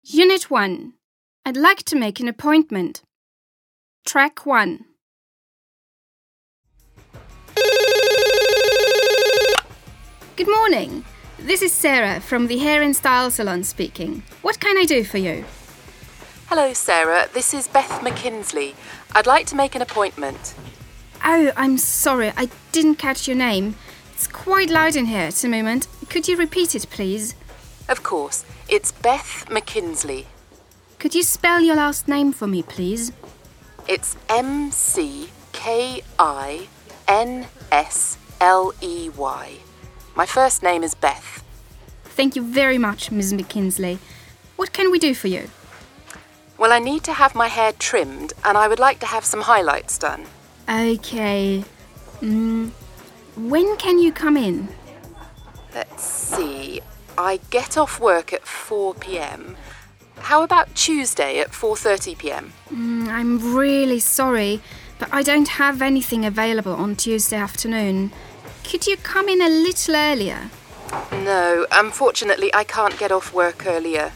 Unit 1. I'd like to make an appointment. Track 1. Good morning. This is Sarah from the Hair and Style Salon speaking. What can I do for you? Hello, Sarah. This is Beth McKinsley. I'd like to make an appointment. Oh, I'm sorry. I didn't catch your name. It's quite loud in here at the moment. Could you repeat it, please? Of course. It's Beth McKinsley. Could you spell your last name for me, please? It's McKinsley. My first name is Beth. Thank you very much, Ms. McKinsley. What can we do for you? Well, I need to have my hair trimmed and I would like to have some highlights done. Okay. When can you come in? Let's see. I get off work at 4 p.m. How about Tuesday at 4:30 p.m? I'm really sorry, but I don't have anything available on Tuesday afternoon. Could you come in a little earlier? No, unfortunately I can't get off work earlier.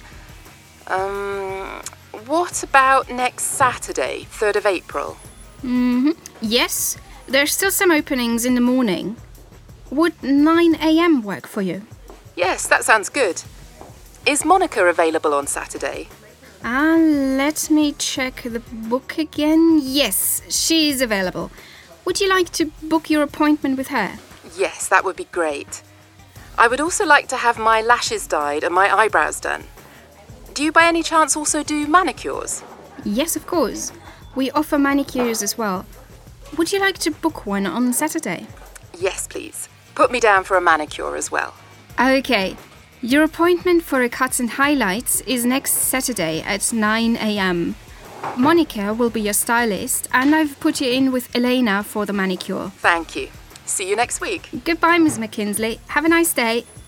What about next Saturday, 3rd of April? Yes, there's still some openings in the morning. Would 9 a.m. work for you? Yes, that sounds good. Is Monica available on Saturday? Let me check the book again. Yes, she's available. Would you like to book your appointment with her? Yes, that would be great. I would also like to have my lashes dyed and my eyebrows done. Do you by any chance also do manicures? Yes, of course. We offer manicures as well. Would you like to book one on Saturday? Yes, please. Put me down for a manicure as well. Okay. Your appointment for a cuts and highlights is next Saturday at 9 a.m. Monica will be your stylist, and I've put you in with Elena for the manicure. Thank you. See you next week. Goodbye, Ms. McKinsley. Have a nice day.